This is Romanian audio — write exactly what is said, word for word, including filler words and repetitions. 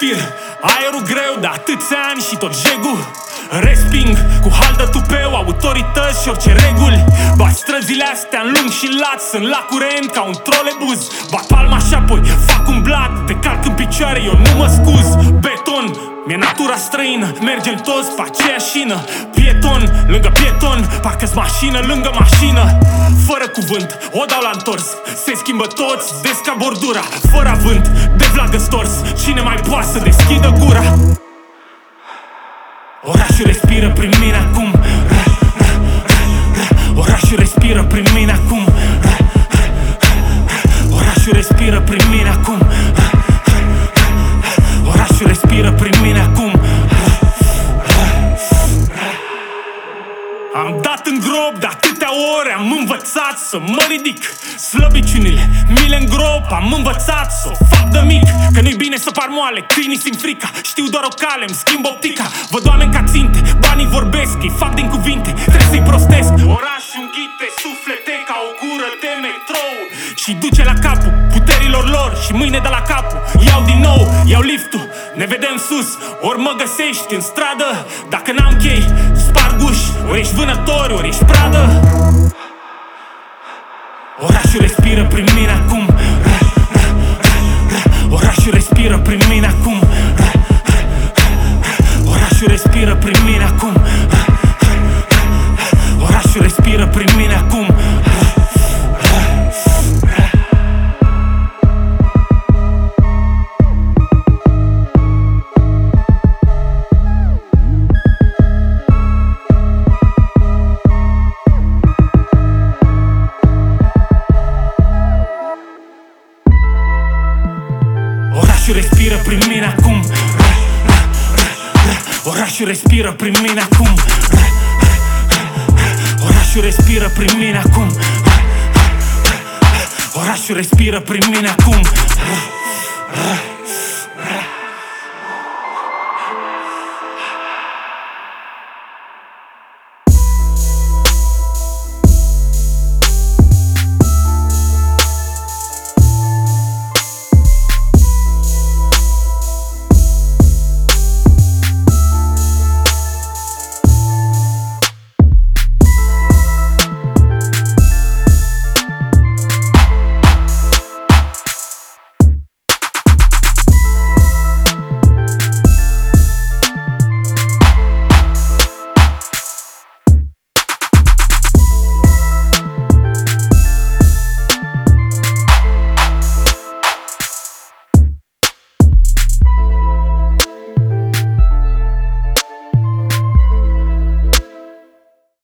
respir aerul greu de atâția ani și tot jegul resping cu haldă tupeu autorități și orice reguli. Bat străzile astea în lung și în lat, sunt la curent ca un trolebuz. Bat palma și apoi fac un blat, te calc în picioare, eu nu mă scuz. Beton, mi-e natura străină, mergem toți pe aceeași șină. Pieton, lângă pieton, parcă-s mașină lângă mașină. Fără cuvânt, o dau la întors, se schimbă toți, des ca bordura. Fără avânt, de vlagă stors, cine mai poate să deschidă gura? Orașul respiră prin mine acum. Orașul respiră prin mine acum. Orașul respiră prin mine acum. Orașul respiră prin mine acum. Am dat în grob de atâtea ori, am învățat să mă ridic. Slăbiciunile mi le îngrop, am învățat să o fac de mic. Că nu-i bine să par moale, câinii simt frica. Știu doar o cale, îmi schimb optica. Văd oameni ca ținte, banii vorbesc, îi fac din cuvinte, trebuie să-i prostesc. Orașul înghite suflete ca o gură de metrou și duce la capul puterilor lor. Și mâine de la capul iau din nou, iau liftul, ne vedem sus. Ori mă găsești în stradă, dacă n-am chei, sparg uși. Ori ești vânător, ori ești pradă. Orașul respiră prin mine acum. Orașul respiră prin mine acum. Orașul respiră prin mine acum. Orașul respiră prin mine acum. Orașul respiră prin mine acum. Orașul respiră prin mine acum. Orașul respiră prin mine acum. Orașul respiră prin mine acum.